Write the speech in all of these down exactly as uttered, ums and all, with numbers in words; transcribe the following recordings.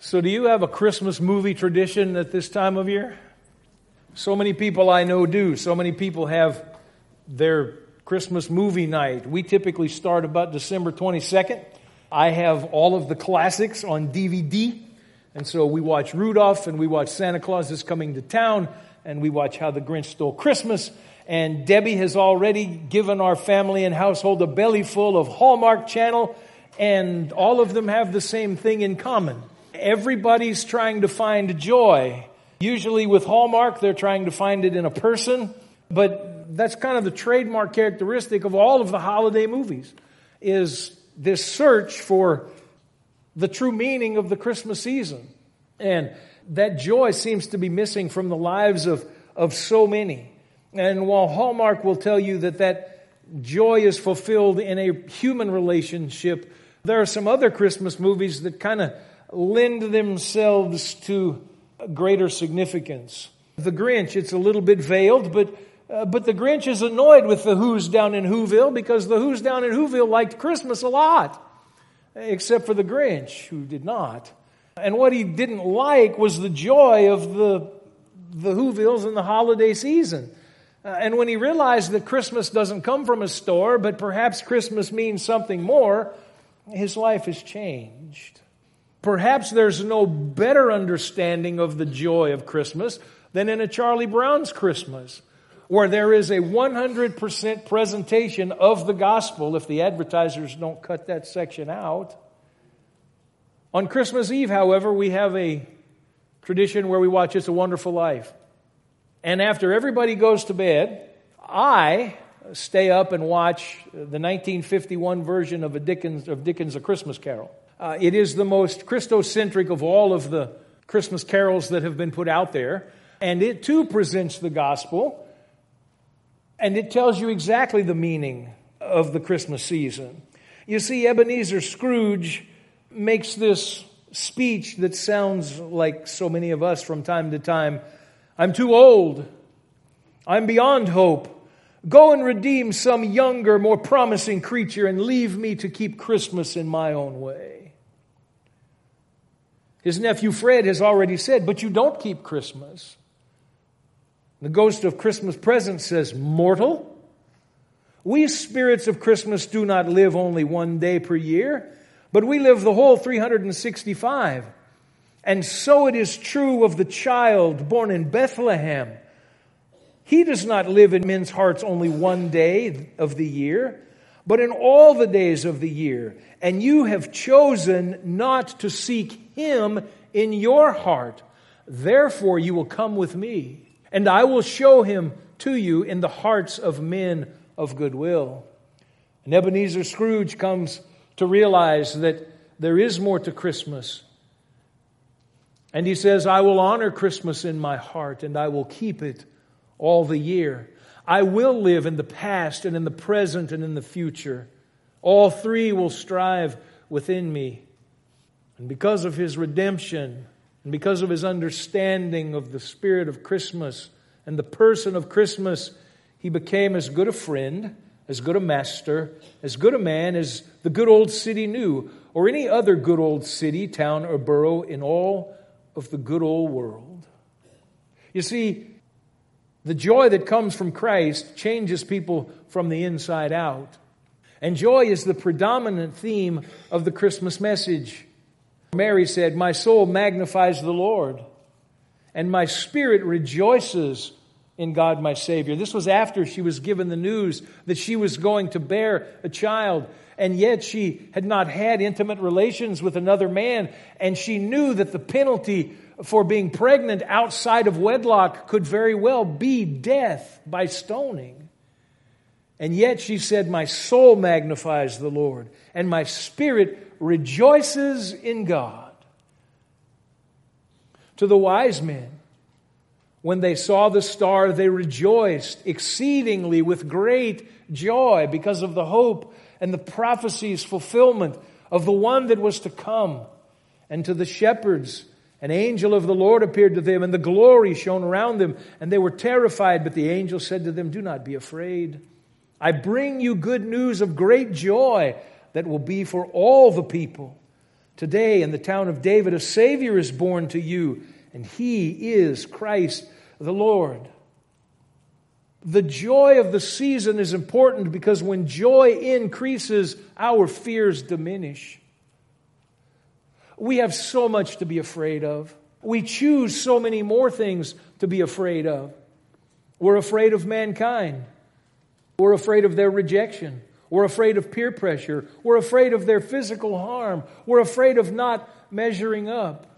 So do you have a Christmas movie tradition at this time of year? So many people I know do. So many people have their Christmas movie night. We typically start about December twenty-second. I have all of the classics on D V D. And so we watch Rudolph, and we watch Santa Claus is Coming to Town, and we watch How the Grinch Stole Christmas. And Debbie has already given our family and household a belly full of Hallmark Channel, and all of them have the same thing in common. Everybody's trying to find joy. Usually with Hallmark, they're trying to find it in a person. But that's kind of the trademark characteristic of all of the holiday movies, is this search for the true meaning of the Christmas season. And that joy seems to be missing from the lives of, of so many. And while Hallmark will tell you that that joy is fulfilled in a human relationship, there are some other Christmas movies that kind of lend themselves to greater significance. The Grinch, it's a little bit veiled, but uh, but the Grinch is annoyed with the Who's down in Whoville because the Who's down in Whoville liked Christmas a lot, except for the Grinch, who did not. And what he didn't like was the joy of the the Whovilles in the holiday season. Uh, and when he realized that Christmas doesn't come from a store, but perhaps Christmas means something more, his life has changed. Perhaps there's no better understanding of the joy of Christmas than in a Charlie Brown's Christmas, where there is a one hundred percent presentation of the gospel, if the advertisers don't cut that section out. On Christmas Eve, however, we have a tradition where we watch It's a Wonderful Life. And after everybody goes to bed, I stay up and watch the nineteen fifty-one version of, a Dickens, of Dickens' A Christmas Carol. Uh, it is the most Christocentric of all of the Christmas carols that have been put out there. And it too presents the gospel. And it tells you exactly the meaning of the Christmas season. You see, Ebenezer Scrooge makes this speech that sounds like so many of us from time to time. I'm too old. I'm beyond hope. Go and redeem some younger, more promising creature and leave me to keep Christmas in my own way. His nephew Fred has already said, but you don't keep Christmas. The ghost of Christmas present says, mortal, we spirits of Christmas do not live only one day per year, but we live the whole three hundred sixty-five. And so it is true of the child born in Bethlehem. He does not live in men's hearts only one day of the year, but in all the days of the year. And you have chosen not to seek Him in your heart. Therefore you will come with me, and I will show Him to you in the hearts of men of goodwill. And Ebenezer Scrooge comes to realize that there is more to Christmas. And he says, I will honor Christmas in my heart, and I will keep it all the year. I will live in the past and in the present and in the future. All three will strive within me. And because of His redemption, and because of His understanding of the spirit of Christmas and the person of Christmas, He became as good a friend, as good a master, as good a man as the good old city knew, or any other good old city, town, or borough in all of the good old world. You see, the joy that comes from Christ changes people from the inside out. And joy is the predominant theme of the Christmas message. Mary said, my soul magnifies the Lord, and my spirit rejoices in God my Savior. This was after she was given the news that she was going to bear a child, and yet she had not had intimate relations with another man, and she knew that the penalty for being pregnant outside of wedlock could very well be death by stoning. And yet she said, my soul magnifies the Lord, and my spirit rejoices in God. To the wise men, when they saw the star, they rejoiced exceedingly with great joy because of the hope and the prophecy's fulfillment of the one that was to come. And to the shepherds, an angel of the Lord appeared to them, and the glory shone around them, and they were terrified. But the angel said to them, do not be afraid. I bring you good news of great joy that will be for all the people. Today in the town of David, a Savior is born to you, and He is Christ the Lord. The joy of the season is important because when joy increases, our fears diminish. We have so much to be afraid of. We choose so many more things to be afraid of. We're afraid of mankind. We're afraid of their rejection. We're afraid of peer pressure. We're afraid of their physical harm. We're afraid of not measuring up.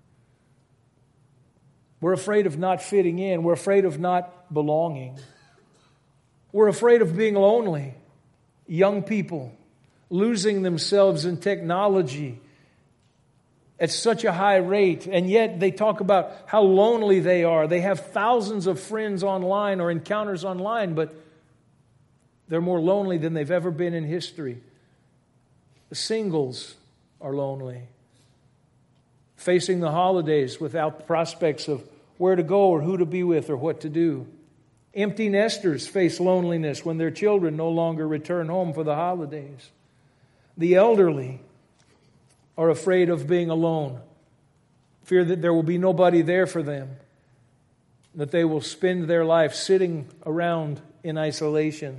We're afraid of not fitting in. We're afraid of not belonging. We're afraid of being lonely. Young people losing themselves in technology at such a high rate, and yet they talk about how lonely they are. They have thousands of friends online or encounters online, but they're more lonely than they've ever been in history. The singles are lonely, facing the holidays without prospects of where to go or who to be with or what to do. Empty nesters face loneliness when their children no longer return home for the holidays. The elderly are afraid of being alone, fear that there will be nobody there for them, that they will spend their life sitting around in isolation.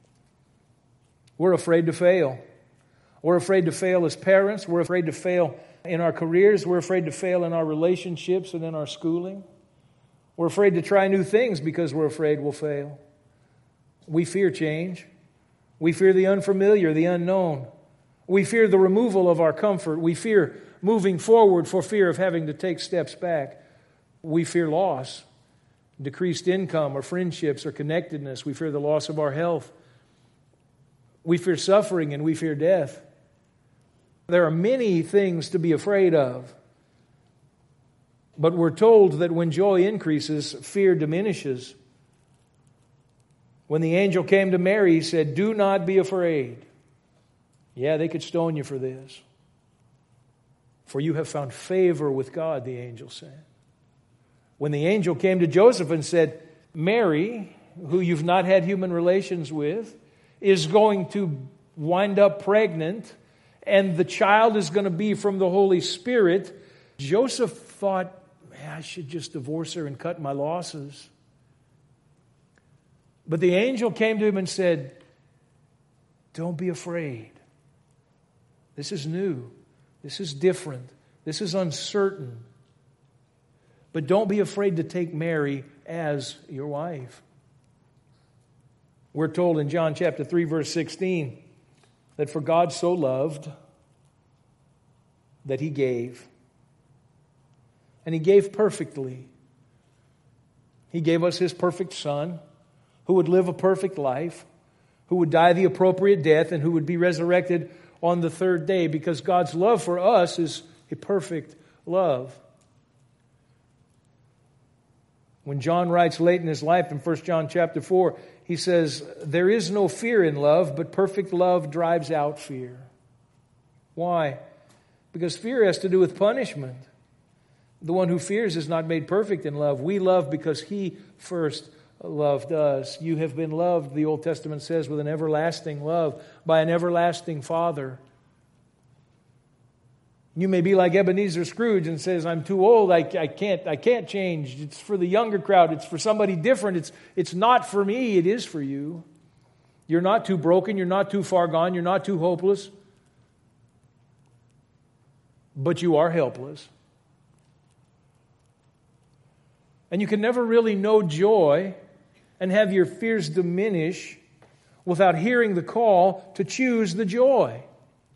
We're afraid to fail. We're afraid to fail as parents. We're afraid to fail in our careers. We're afraid to fail in our relationships and in our schooling. We're afraid to try new things because we're afraid we'll fail. We fear change. We fear the unfamiliar, the unknown. We fear the removal of our comfort. We fear moving forward for fear of having to take steps back. We fear loss, decreased income or friendships or connectedness. We fear the loss of our health. We fear suffering and we fear death. There are many things to be afraid of. But we're told that when joy increases, fear diminishes. When the angel came to Mary, he said, "Do not be afraid." Yeah, they could stone you for this. For you have found favor with God, the angel said. When the angel came to Joseph and said, Mary, who you've not had human relations with, is going to wind up pregnant, and the child is going to be from the Holy Spirit, Joseph thought, man, I should just divorce her and cut my losses. But the angel came to him and said, don't be afraid. This is new. This is different. This is uncertain. But don't be afraid to take Mary as your wife. We're told in John chapter three, verse sixteen, that for God so loved that He gave. And He gave perfectly. He gave us His perfect Son, who would live a perfect life, who would die the appropriate death, and who would be resurrected on the third day, because God's love for us is a perfect love. When John writes late in his life in First John chapter four, he says, there is no fear in love, but perfect love drives out fear. Why? Because fear has to do with punishment. The one who fears is not made perfect in love. We love because He first loved us. You have been loved, the Old Testament says, with an everlasting love by an everlasting Father. You may be like Ebenezer Scrooge and says, I'm too old, I, I can't I can't change. It's for the younger crowd, it's for somebody different. It's, it's not for me, it is for you. You're not too broken, you're not too far gone, you're not too hopeless. But you are helpless. And you can never really know joy and have your fears diminish without hearing the call to choose the joy.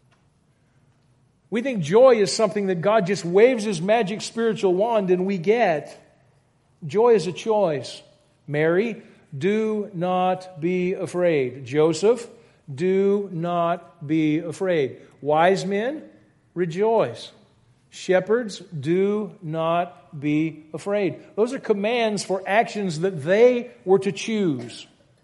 We think joy is something that God just waves His magic spiritual wand and we get. Joy is a choice. Mary, do not be afraid. Joseph, do not be afraid. Wise men, rejoice. Shepherds, do not be afraid. Those are commands for actions that they were to choose.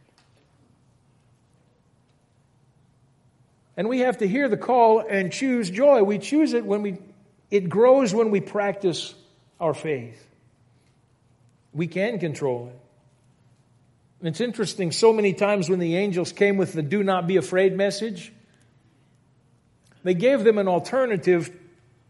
And we have to hear the call and choose joy. We choose it when we, it grows when we practice our faith. We can control it. And it's interesting, so many times when the angels came with the do not be afraid message, they gave them an alternative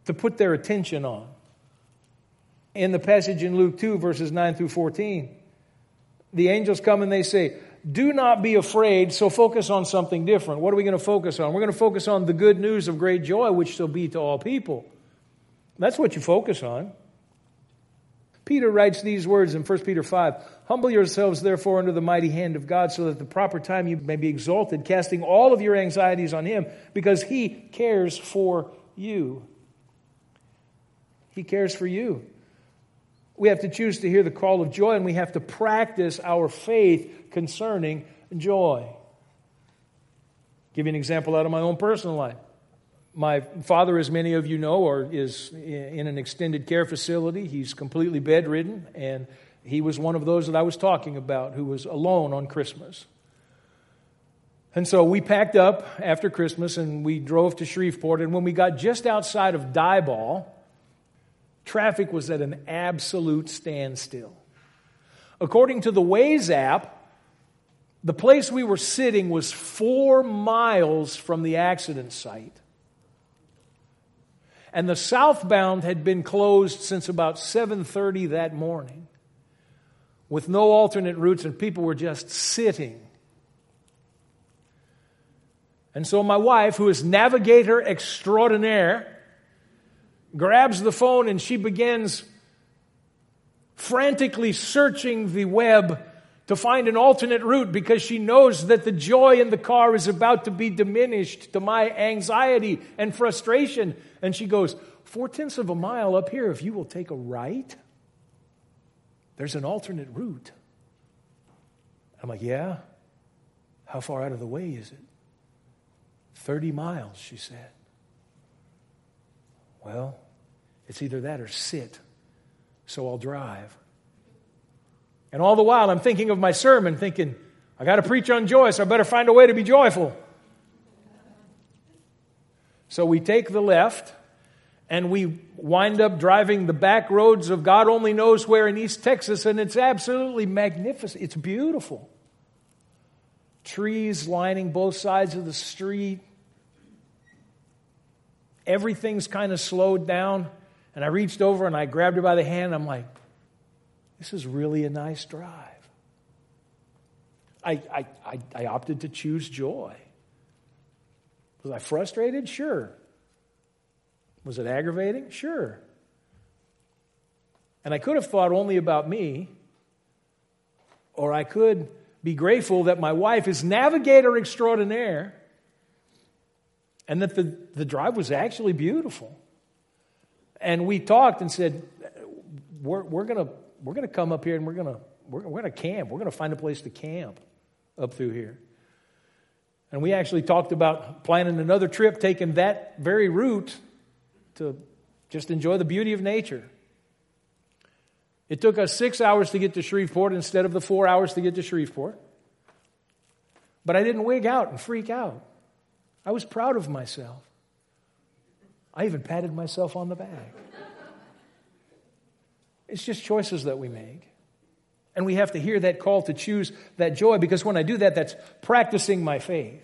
to put their attention on. In the passage in Luke two, verses nine through fourteen, the angels come and they say, do not be afraid, so focus on something different. What are we going to focus on? We're going to focus on the good news of great joy, which shall be to all people. That's what you focus on. Peter writes these words in First Peter five, humble yourselves therefore under the mighty hand of God, so that at the proper time you may be exalted, casting all of your anxieties on Him, because He cares for you. He cares for you. We have to choose to hear the call of joy, and we have to practice our faith concerning joy. I'll give you an example out of my own personal life. My father, as many of you know, or is in an extended care facility. He's completely bedridden, and he was one of those that I was talking about who was alone on Christmas. And so we packed up after Christmas, and we drove to Shreveport, and when we got just outside of Diboll, traffic was at an absolute standstill. According to the Waze app, the place we were sitting was four miles from the accident site. And the southbound had been closed since about seven thirty that morning, with no alternate routes, and people were just sitting. And so my wife, who is navigator extraordinaire, grabs the phone and she begins frantically searching the web to find an alternate route, because she knows that the joy in the car is about to be diminished to my anxiety and frustration. And she goes, four-tenths of a mile up here, if you will take a right, there's an alternate route. I'm like, yeah? How far out of the way is it? thirty miles, she said. Well, it's either that or sit, so I'll drive. And all the while, I'm thinking of my sermon, thinking, I got to preach on joy, so I better find a way to be joyful. So we take the left, and we wind up driving the back roads of God only knows where in East Texas, and it's absolutely magnificent. It's beautiful. Trees lining both sides of the street. Everything's kind of slowed down. And I reached over and I grabbed her by the hand. I'm like, this is really a nice drive. I, I, I, I opted to choose joy. Was I frustrated? Sure. Was it aggravating? Sure. And I could have thought only about me, or I could be grateful that my wife is navigator extraordinaire and that the, the drive was actually beautiful. And we talked and said, we're, we're going to we're gonna come up here and we're going to we're, we're going to camp. We're going to find a place to camp up through here. And we actually talked about planning another trip, taking that very route to just enjoy the beauty of nature. It took us six hours to get to Shreveport instead of the four hours to get to Shreveport. But I didn't wig out and freak out. I was proud of myself. I even patted myself on the back. It's just choices that we make. And we have to hear that call to choose that joy, because when I do that, that's practicing my faith.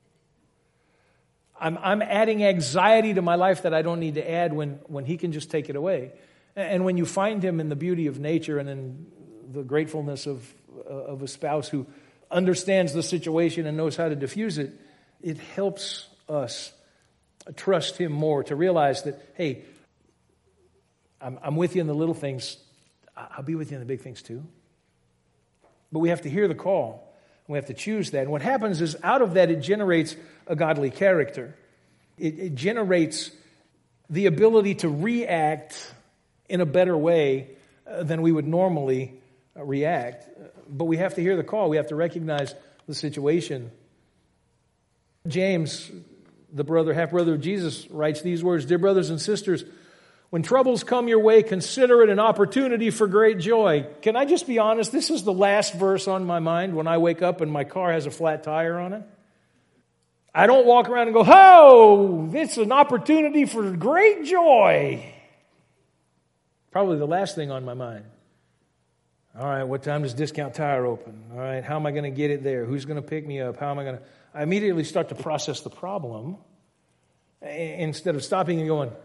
I'm, I'm adding anxiety to my life that I don't need to add when, when He can just take it away. And when you find Him in the beauty of nature and in the gratefulness of, uh, of a spouse who understands the situation and knows how to diffuse it, it helps us trust Him more, to realize that, hey, I'm, I'm with you in the little things. I'll be with you in the big things too. But we have to hear the call. We have to choose that. And what happens is, out of that, it generates a godly character. It, it generates the ability to react in a better way uh, than we would normally uh, react. But we have to hear the call. We have to recognize the situation. James, the brother, half-brother of Jesus, writes these words, "Dear brothers and sisters, when troubles come your way, consider it an opportunity for great joy." Can I just be honest? This is the last verse on my mind when I wake up and my car has a flat tire on it. I don't walk around and go, "Oh, it's an opportunity for great joy." Probably the last thing on my mind. All right, what time does Discount Tire open? All right, how am I going to get it there? Who's going to pick me up? How am I going to... I immediately start to process the problem instead of stopping and going,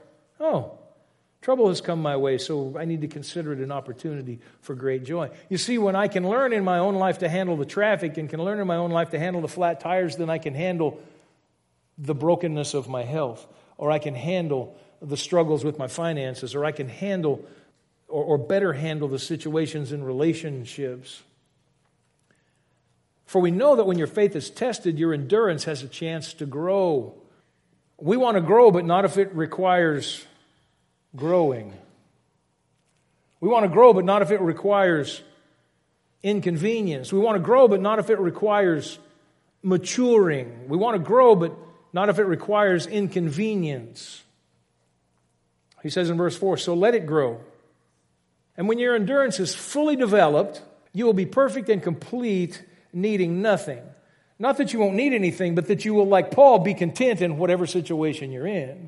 Oh, trouble has come my way, so I need to consider it an opportunity for great joy. You see, when I can learn in my own life to handle the traffic and can learn in my own life to handle the flat tires, then I can handle the brokenness of my health, or I can handle the struggles with my finances, or I can handle or, or better handle the situations in relationships. For we know that when your faith is tested, your endurance has a chance to grow. We want to grow, but not if it requires growing. We want to grow, but not if it requires inconvenience. We want to grow, but not if it requires maturing. We want to grow, but not if it requires inconvenience. He says in verse four, so let it grow. And when your endurance is fully developed, you will be perfect and complete, needing nothing. Not that you won't need anything, but that you will, like Paul, be content in whatever situation you're in.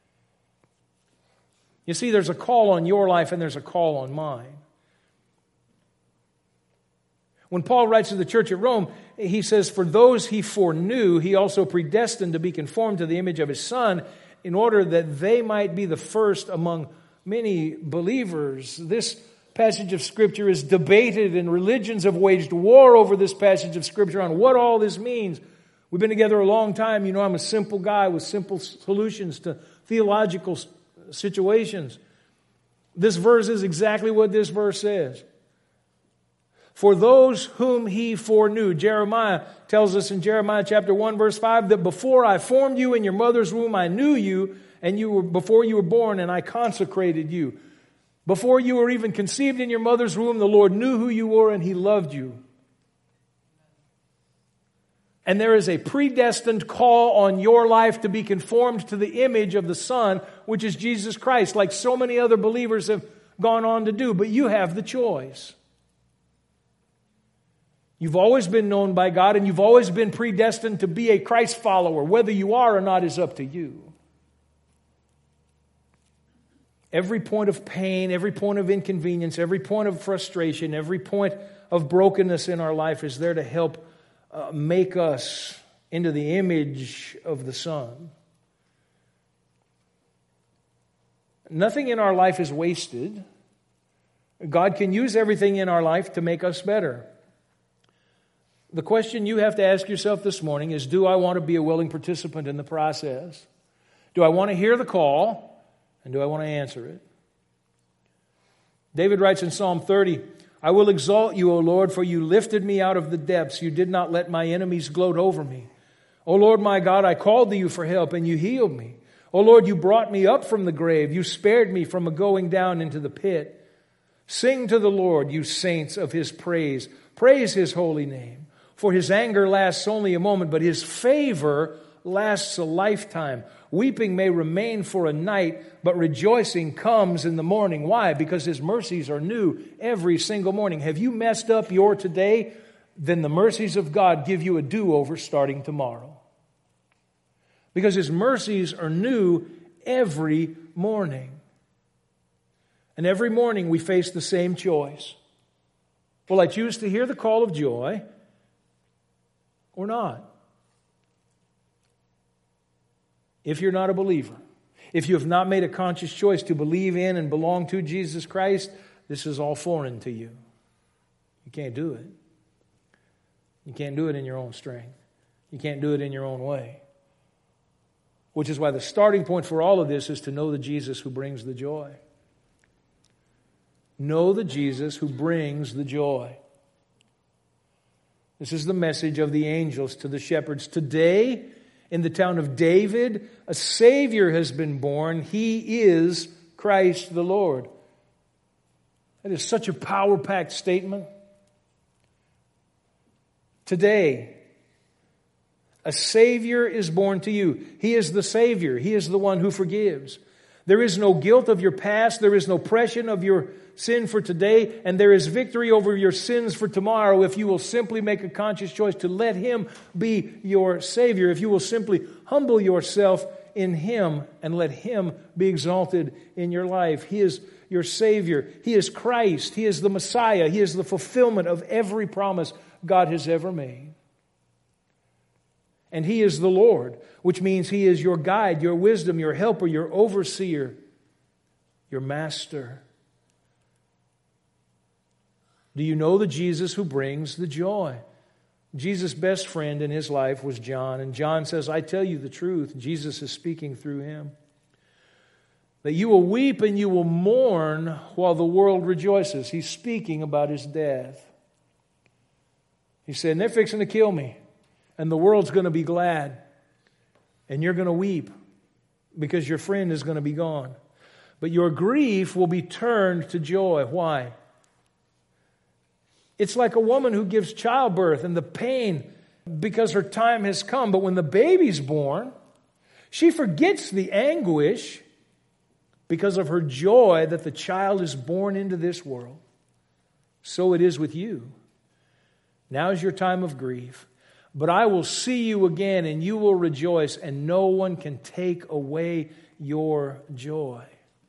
You see, there's a call on your life and there's a call on mine. When Paul writes to the church at Rome, he says, for those he foreknew, he also predestined to be conformed to the image of his Son, in order that they might be the first among many believers. This passage of Scripture is debated, and religions have waged war over this passage of Scripture on what all this means. We've been together a long time. You know, I'm a simple guy with simple solutions to theological situations. This verse is exactly what this verse says. For those whom he foreknew, Jeremiah tells us in Jeremiah chapter one, verse five, that before I formed you in your mother's womb, I knew you, and you were before you were born, and I consecrated you. Before you were even conceived in your mother's womb, the Lord knew who you were, and he loved you. And there is a predestined call on your life to be conformed to the image of the Son, which is Jesus Christ, like so many other believers have gone on to do. But you have the choice. You've always been known by God, and you've always been predestined to be a Christ follower. Whether you are or not is up to you. Every point of pain, every point of inconvenience, every point of frustration, every point of brokenness in our life is there to help uh, make us into the image of the Son. Nothing in our life is wasted. God can use everything in our life to make us better. The question you have to ask yourself this morning is, do I want to be a willing participant in the process? Do I want to hear the call? And do I want to answer it? David writes in Psalm thirty, I will exalt you, O Lord, for you lifted me out of the depths. You did not let my enemies gloat over me. O Lord my God, I called to you for help, and you healed me. O Lord, you brought me up from the grave. You spared me from a going down into the pit. Sing to the Lord, you saints of his praise. Praise his holy name. For his anger lasts only a moment, but his favor lasts a lifetime. Weeping may remain for a night, but rejoicing comes in the morning. Why? Because his mercies are new every single morning. Have you messed up your today? Then the mercies of God give you a do-over starting tomorrow. Because his mercies are new every morning. And every morning we face the same choice. Will I choose to hear the call of joy or not? If you're not a believer, if you have not made a conscious choice to believe in and belong to Jesus Christ, this is all foreign to you. You can't do it. You can't do it in your own strength. You can't do it in your own way. Which is why the starting point for all of this is to know the Jesus who brings the joy. Know the Jesus who brings the joy. This is the message of the angels to the shepherds. Today, in the town of David, a Savior has been born. He is Christ the Lord. That is such a power-packed statement. Today, a Savior is born to you. He is the Savior. He is the one who forgives. There is no guilt of your past. There is no oppression of your sin for today. And there is victory over your sins for tomorrow if you will simply make a conscious choice to let Him be your Savior. If you will simply humble yourself in Him and let Him be exalted in your life. He is your Savior. He is Christ. He is the Messiah. He is the fulfillment of every promise God has ever made. And He is the Lord, which means He is your guide, your wisdom, your helper, your overseer, your master? Do you know the Jesus who brings the joy? Jesus' best friend in his life was John. And John says, I tell you the truth. Jesus is speaking through him. That you will weep and you will mourn while the world rejoices. He's speaking about his death. He said, and they're fixing to kill me. And the world's going to be glad. And you're going to weep because your friend is going to be gone. But your grief will be turned to joy. Why? It's like a woman who gives childbirth and the pain because her time has come. But when the baby's born, she forgets the anguish because of her joy that the child is born into this world. So it is with you. Now is your time of grief. But I will see you again and you will rejoice, and no one can take away your joy.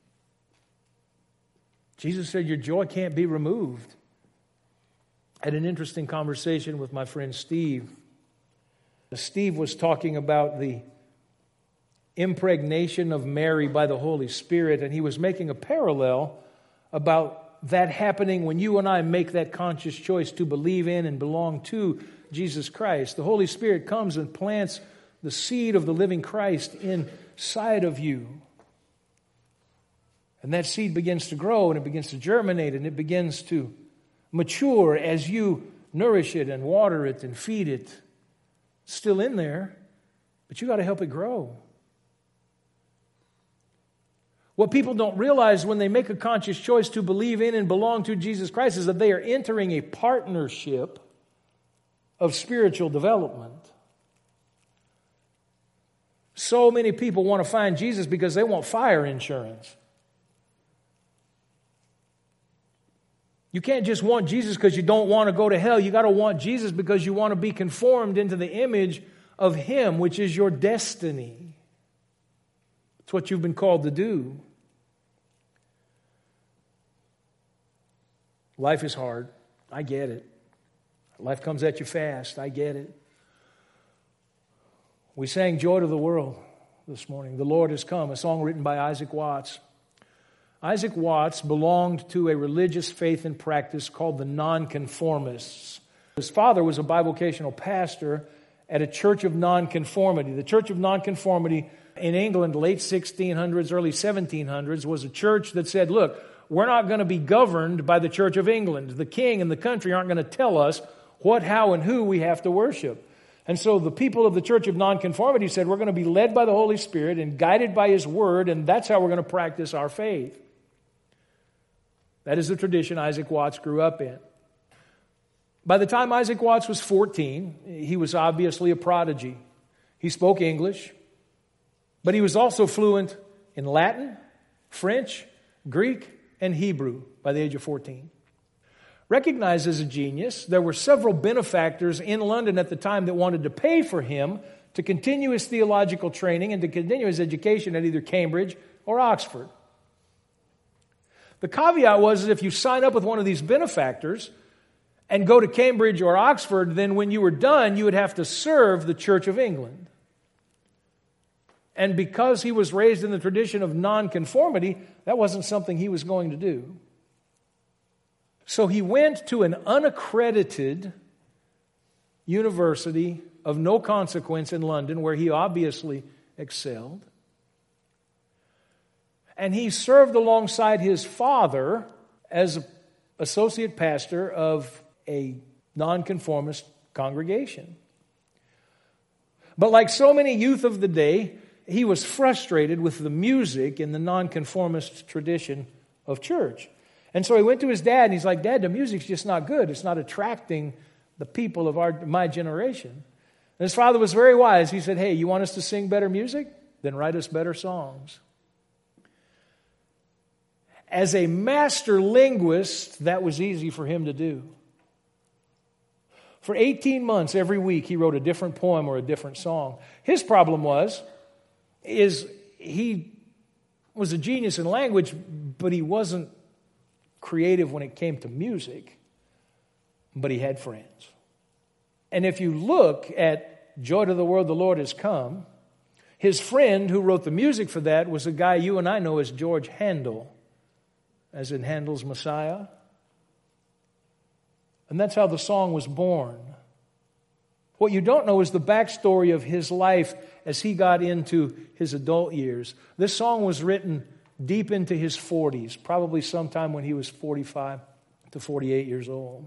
Jesus said your joy can't be removed. I had an interesting conversation with my friend Steve. Steve was talking about the impregnation of Mary by the Holy Spirit, and he was making a parallel about that happening when you and I make that conscious choice to believe in and belong to Jesus Christ. The Holy Spirit comes and plants the seed of the living Christ inside of you. And that seed begins to grow, and it begins to germinate, and it begins to mature as you nourish it and water it and feed it. It's still in there, but you got to help it grow. What people don't realize when they make a conscious choice to believe in and belong to Jesus Christ is that they are entering a partnership of spiritual development. So many people want to find Jesus because they want fire insurance. You can't just want Jesus because you don't want to go to hell. You got to want Jesus because you want to be conformed into the image of Him, which is your destiny. It's what you've been called to do. Life is hard. I get it. Life comes at you fast. I get it. We sang Joy to the World this morning. The Lord has come, a song written by Isaac Watts. Isaac Watts belonged to a religious faith and practice called the Nonconformists. His father was a bivocational pastor at a church of nonconformity. The Church of Nonconformity in England, late sixteen hundreds, early seventeen hundreds, was a church that said, look, we're not going to be governed by the Church of England. The king and the country aren't going to tell us what, how, and who we have to worship. And so the people of the Church of Nonconformity said, we're going to be led by the Holy Spirit and guided by His Word, and that's how we're going to practice our faith. That is the tradition Isaac Watts grew up in. By the time Isaac Watts was fourteen, he was obviously a prodigy. He spoke English, but he was also fluent in Latin, French, Greek, and Hebrew by the age of fourteen. Recognized as a genius, there were several benefactors in London at the time that wanted to pay for him to continue his theological training and to continue his education at either Cambridge or Oxford. The caveat was that if you sign up with one of these benefactors and go to Cambridge or Oxford, then when you were done, you would have to serve the Church of England. And because he was raised in the tradition of nonconformity, that wasn't something he was going to do. So he went to an unaccredited university of no consequence in London, where he obviously excelled. And he served alongside his father as associate pastor of a nonconformist congregation. But like so many youth of the day, he was frustrated with the music in the nonconformist tradition of church. And so he went to his dad and he's like, Dad, the music's just not good. It's not attracting the people of our my generation. And his father was very wise. He said, hey, you want us to sing better music? Then write us better songs. As a master linguist, that was easy for him to do. For eighteen months, every week, he wrote a different poem or a different song. His problem was, is he was a genius in language, but he wasn't creative when it came to music, but he had friends. And if you look at Joy to the World, the Lord Has Come, his friend who wrote the music for that was a guy you and I know as George Handel. as in Handel's Messiah. And that's how the song was born. What you don't know is the backstory of his life as he got into his adult years. This song was written deep into his forties, probably sometime when he was forty-five to forty-eight years old.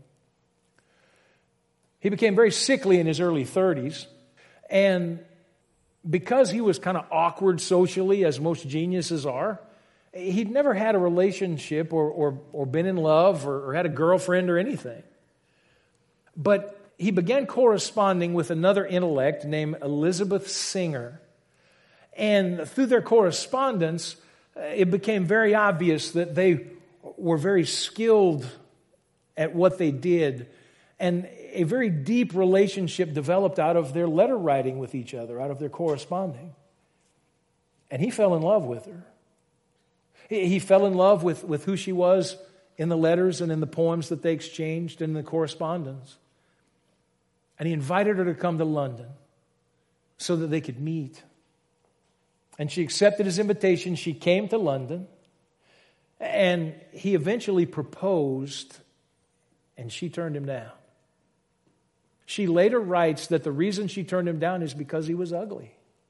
He became very sickly in his early thirties, and because he was kind of awkward socially, as most geniuses are, he'd never had a relationship or, or, or been in love or, or had a girlfriend or anything. But he began corresponding with another intellect named Elizabeth Singer. And through their correspondence, it became very obvious that they were very skilled at what they did. And a very deep relationship developed out of their letter writing with each other, out of their corresponding. And he fell in love with her. He, he fell in love with, with who she was in the letters and in the poems that they exchanged and in the correspondence. And he invited her to come to London so that they could meet. And she accepted his invitation. She came to London. And he eventually proposed, and she turned him down. She later writes that the reason she turned him down is because he was ugly.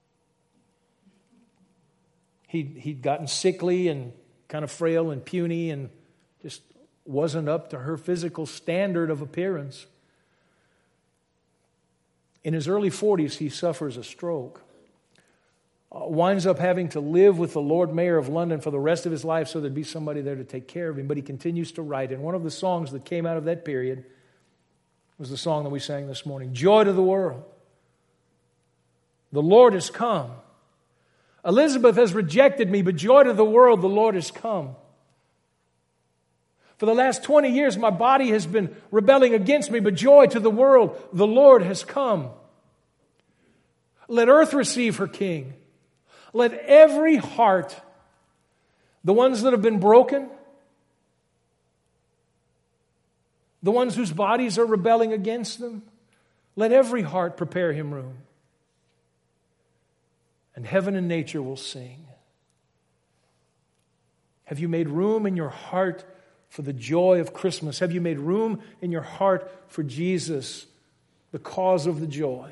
He'd, he'd gotten sickly and kind of frail and puny and just wasn't up to her physical standard of appearance. In his early forties, he suffers a stroke. Uh, winds up having to live with the Lord Mayor of London for the rest of his life so there'd be somebody there to take care of him. But he continues to write. And one of the songs that came out of that period was the song that we sang this morning, Joy to the World. The Lord has come. Elizabeth has rejected me, but joy to the world, the Lord has come. For the last twenty years, my body has been rebelling against me, but joy to the world, the Lord has come. Let earth receive her King. Let every heart, the ones that have been broken, the ones whose bodies are rebelling against them, let every heart prepare him room. And heaven and nature will sing. Have you made room in your heart for the joy of Christmas? Have you made room in your heart for Jesus, the cause of the joy?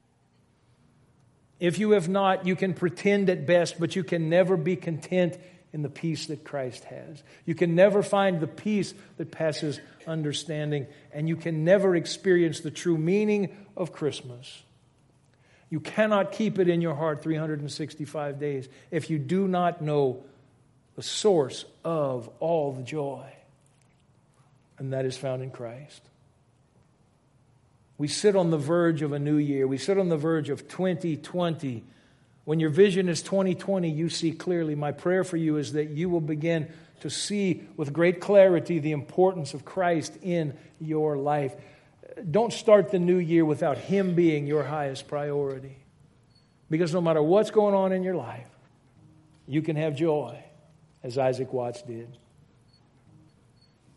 If you have not, you can pretend at best, but you can never be content in the peace that Christ has. You can never find the peace that passes understanding, and you can never experience the true meaning of Christmas. You cannot keep it in your heart three hundred sixty-five days if you do not know the source of all the joy. And that is found in Christ. We sit on the verge of a new year. We sit on the verge of twenty twenty. When your vision is twenty twenty, you see clearly. My prayer for you is that you will begin to see with great clarity the importance of Christ in your life. Don't start the new year without Him being your highest priority. Because no matter what's going on in your life, you can have joy, as Isaac Watts did.